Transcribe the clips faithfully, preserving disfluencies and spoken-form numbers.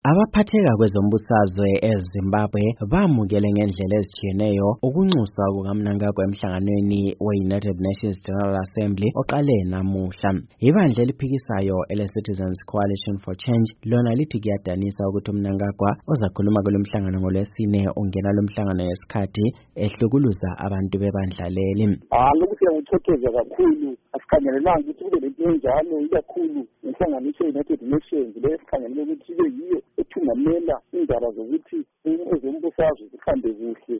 Abaphatheka kwezombusazwe eZimbabwe bamukele ngendlela ezitshiyeneyo ukunxuswa kukaMnangagwa emhlanganweni we-United Nations General Assembly oqale namuhla. Ibandla eliphikisayo ele-Citizens Coalition for Change lona lithi kuyadanisa ukuthi uMnangagwa ozakhuluma kulo mhlangano ngolwesine ungena lo mhlangano ngesikhathi ehlukuluza abantu bebandla leli. Ah lokhu kuyangithokoza kakhulu, asikhangelelanga ukuthi kube lento enjalo ikakhulu inhlanganiso ye-United Nations le esikhangelele ukuthi ibe yiyo ethungamela indaba zokuthi ezombusazwe zihambe kuhle,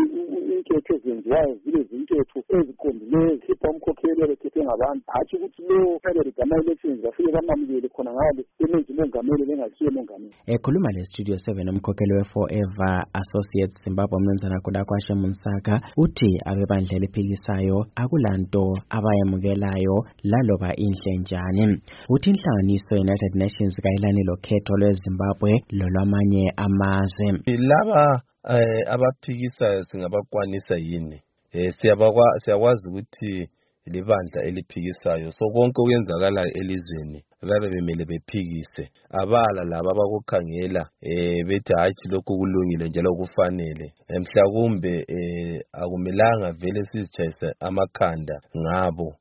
inketho ezenziwayo zibe zinketho eziqondileyo zikhipha umkhokheli obekhethe ngabantu, hatshi ukuthi lo federal gama-elections bafike bamamukele khona ngale emenzi mongameli bengasiye mongameli. Ekhuluma le-Studio seven umkhokheli we-Forever Associates Zimbabwe umnumzana Kudakwashe Munsaka uthi abebandla eliphikisayo akulanto abayamukelayo laloba inhle njani. Uthi inhlanganiso ye-United Nations kayilani lokhetho lweZimbabwe lolwamanye amazwe. Laba eh, abaphikisayo singabakwanisa yini? Eh, siyabakwa siyakwazi ukuthi libandla eliphikisayo so konke okwenzakala elizweni babe bemele bephikise, abala laba abakukhangela eh bethi hayi lokho kulungile njalo kufanele. Mhlawumbe eh akumelanga vele sizitshayisa amakhanda ngabo.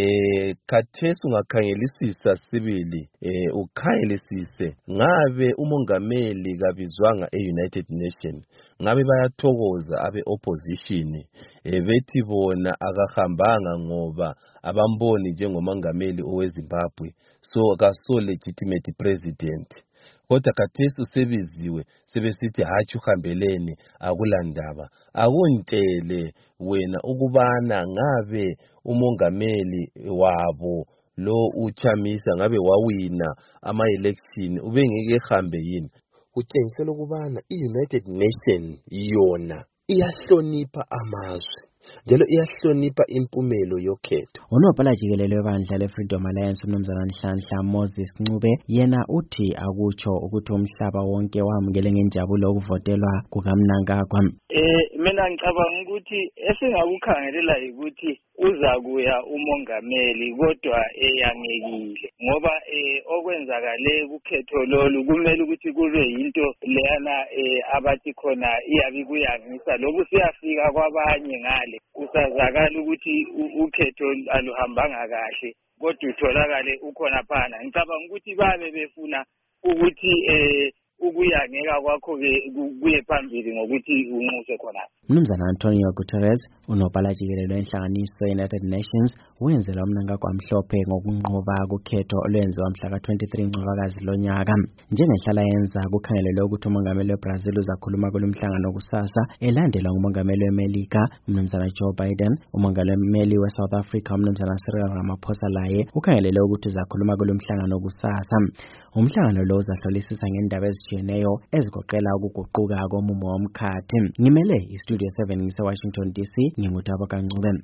Eh khathesi ungakhangelisisa sibili eh ukhangelisise ngabe umongameli kabizwanga e-United Nations, ngabe bayathokoza abe opposition eh bethi bona akahambanga ngoba abamboni njengomongameli oweZimbabwe so akaso legitimate president. Kodwa khathesi usebiziwe sebesithi hatshi uhambeleni akulandaba. Akuntshele wena ukubana ngabe umongameli wabo lo uChamisa ngabe wawina ama-election ubengeke ehambe yini. Kutshengisela ukubana i-United Nations yona iyahlonipha amazwe njalo iyahlonipha impumelo yokhetho. Unobhala jikelele webandla le-Freedom Alliance umnumzana Nhlanhla Moses Ncube yena uthi akutsho ukuthi umhlaba wonke wamukele ngenjabulo ukuvotelwa kukaMnangagwa. Eh mina ngicabanga ukuthi esingakukhangelela ukuthi uzakuya umongameli kodwa eyangekile ngoba eh okwenzakale kukhetho lolu kumele ukuthi kube yinto leyana eh abathi khona iyabi kuyangisa lokhu siyafika kwabanye ngale kusazakala ukuthi ukhetho aluhambanga kahle kodwa utholakale ukhona phana. Ngicabanga ukuthi babe befuna ukuthi eh ukuyangeka kwakho ke kuye phambili ngokuthi unxuse khona. Mnumzana Antonio Guterres unobhala jikelele wenhlanganiso ye-United Nations wenzela uMnangagwa mhlophe ngokunqoba kukhetho olwenziwa mhla ka twenty-three Ncwabakazi lonyaka. Njengehlala yenza kukhangelelwe ukuthi umongameli weBrazil uzakhuluma kulo mhlangano kusasa elandelwa ngumongameli weMelika umnumzana Joe Biden. Umongameli we-South Africa umnumzana Cyril Ramaphosa laye ukhangelelwe ukuthi uzakhuluma kulo mhlangano kusasa. Umhlangano lo uzahlolisisa ngendaba ezitshiyeneyo ezigoqela ukuguquka komumo womkhathi. Ngimele iStudio seven ngise Washington D C, ngingutabo kaNcube.